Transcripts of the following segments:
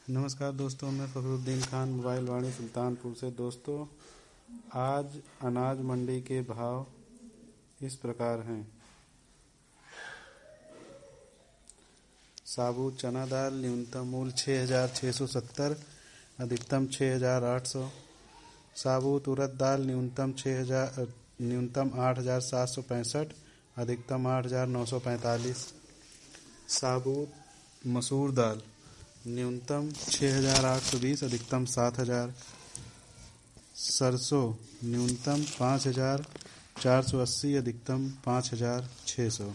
नमस्कार दोस्तों, मैं फखरुद्दीन खान मोबाइल वाणी सुल्तानपुर से। दोस्तों, आज अनाज मंडी के भाव इस प्रकार हैं। साबुत चना दाल न्यूनतम मूल्य 6,670, अधिकतम 6,800। साबुत उड़द दाल न्यूनतम 8,765, अधिकतम 8,945। साबुत मसूर दाल न्यूनतम 6,820, अधिकतम 7,000। सरसों न्यूनतम 5,480, अधिकतम 5,600।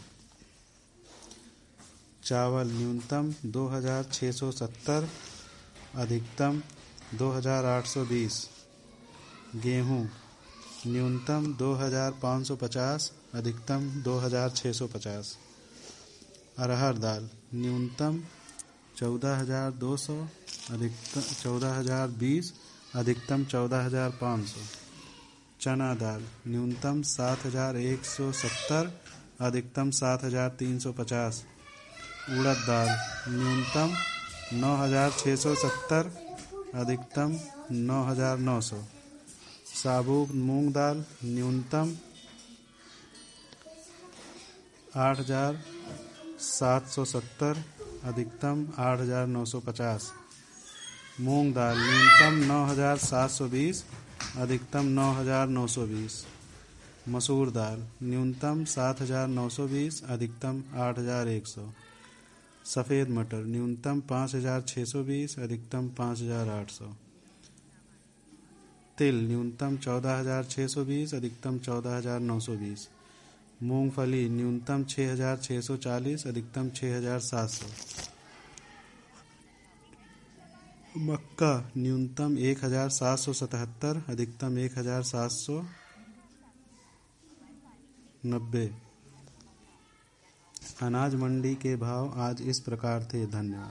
चावल न्यूनतम 2,670, अधिकतम 2,820। गेहूँ न्यूनतम 2,550, अधिकतम 2,650। अरहर दाल न्यूनतम 14,200, अधिकतम 14,020, अधिकतम 14,500। चना दाल न्यूनतम 7,170, अधिकतम 7,350। उड़द दाल न्यूनतम 9,670, अधिकतम 9,900। साबुत मूंग दाल न्यूनतम 8,770, अधिकतम 8,950। मूंग दाल न्यूनतम 9,720, अधिकतम 9,920। मसूर दाल न्यूनतम 7,920, अधिकतम 8,100। सफ़ेद मटर न्यूनतम 5,620, अधिकतम 5,800। तिल न्यूनतम 14,620, अधिकतम 14,920। मूंगफली न्यूनतम 6,640, अधिकतम 6,700। मक्का न्यूनतम 1,777, अधिकतम 1,790। अनाज मंडी के भाव आज इस प्रकार थे। धन्यवाद।